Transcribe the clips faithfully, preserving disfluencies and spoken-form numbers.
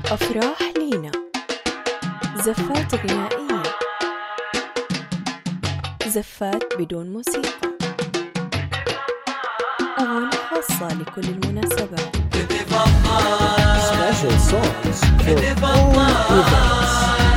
أفراح لينا، زفات غنائية، زفات بدون موسيقى، أغاني خاصة لكل المناسبات. Special songs for all events.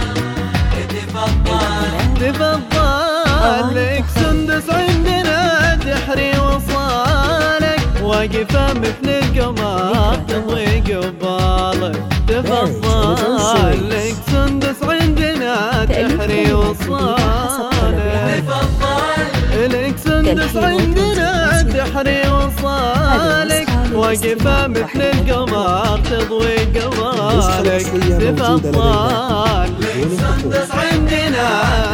تفضل لك سندس عندنا تحري وصالك، واقفة مثل القمر تضوي قبالك. تفضل لك سندس عندنا تحري وصالك، لك سندس عندنا تحري وصالك، واقفة مثل القمر تضوي قبالك. تفضل لك سندس عندنا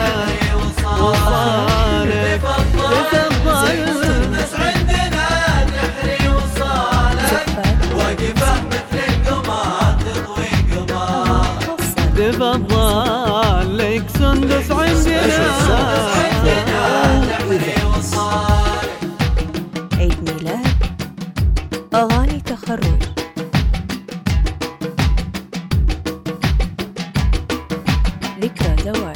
وصالك، تفضل سندس عندنا تحري وصالك، واقفة مثل القمر تضوي قبالك. تفضل لك سندس عندنا تحري وصالك. عيد ميلاد، أغاني تخرج، ذكرى زواج.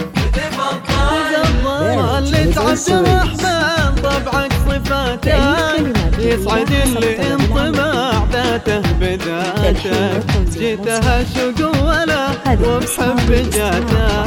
تفضل لتعبد الرحمن طبعك صفاته، يسعد اللي انطباع ذاته بذاته، جيتها شوق ولا وبحب جاته.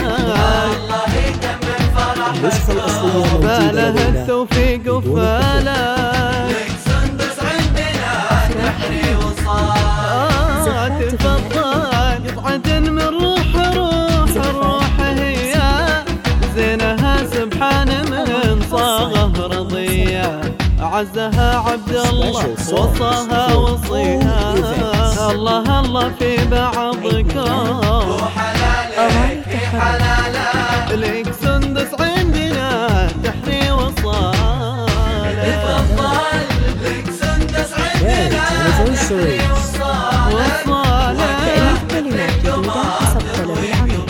النسخة الأصلية موجودة فاله لدينا التوفيق وفاله لك سندس عندنا تحري وصالك. تفضل قطعة من روح روح الروح هي، زينها سبحان من صاغه رضية، عزها عبد الله وصاها وصيها. الله الله في بعضكم أغاني تخرج، لك سندس عندنا تحري وصالك. تفضل لك سندس عندنا تحري وصالك، تأليف كلمات جديدة حسب طلب العميل،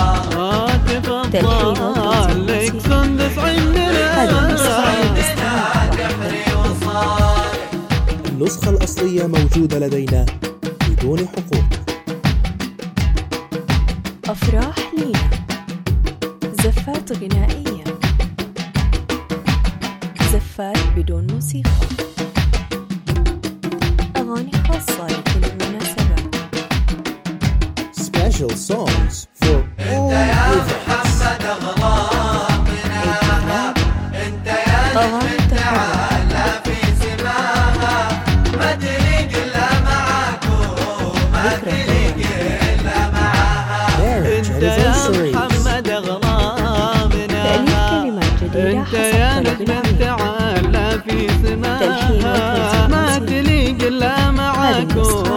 تفضل لك سندس عندنا تحري وصالك. النسخة الأصلية موجودة لدينا بدون حقوق. أفراح لينا، زفات غنائية، زفات بدون موسيقى، أغاني خاصة لكل المناسبات. Special songs for all events. أغاني تخرج، Marriage anniversaries. محمد أغرامنا، تأليف كلمات جديدة انت يا حسب طلب نجم العميل، تعالى في سماها، تلحين ما تليق الا معاكم،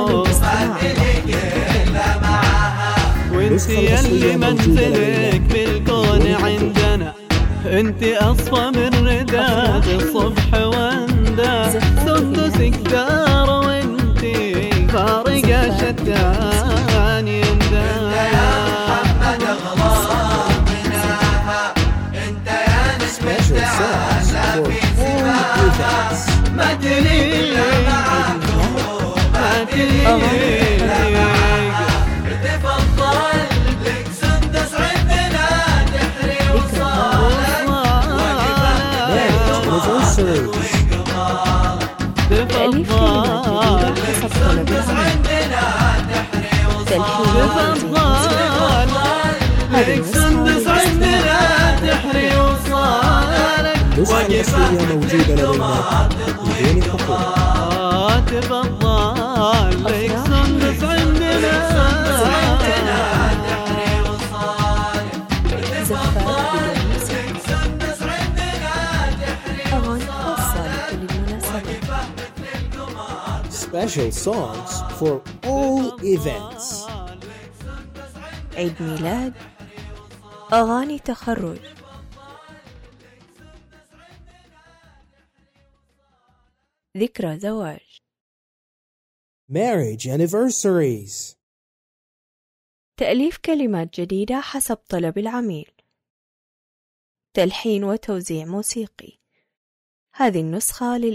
وانت يلي منزلك بالكون عندنا، انت اصفى من رداد الصبح وانده، سندسك دار وانت فارقة شتان ينده. Special songs for all events. ما تليق ما تليق. تفضل لك سندس عندنا تحري وصالك، Marriage anniversaries. تأليف كلمات جديدة حسب طلب العميل، تلحين لك سندس عندنا تحري وصالك، النسخة الأصلية موجودة لدينا بدون حقوق. تفضل لك سندس عندنا تحري وصالك. زفات بدون موسيقى، أغاني خاصة لكل المناسبات. Special songs for all events. عيد ميلاد، أغاني تخرج، ذكرى زواج. Marriage anniversaries. تأليف كلمات جديدة حسب طلب العميل، تلحين وتوزيع موسيقي. هذه النسخة لل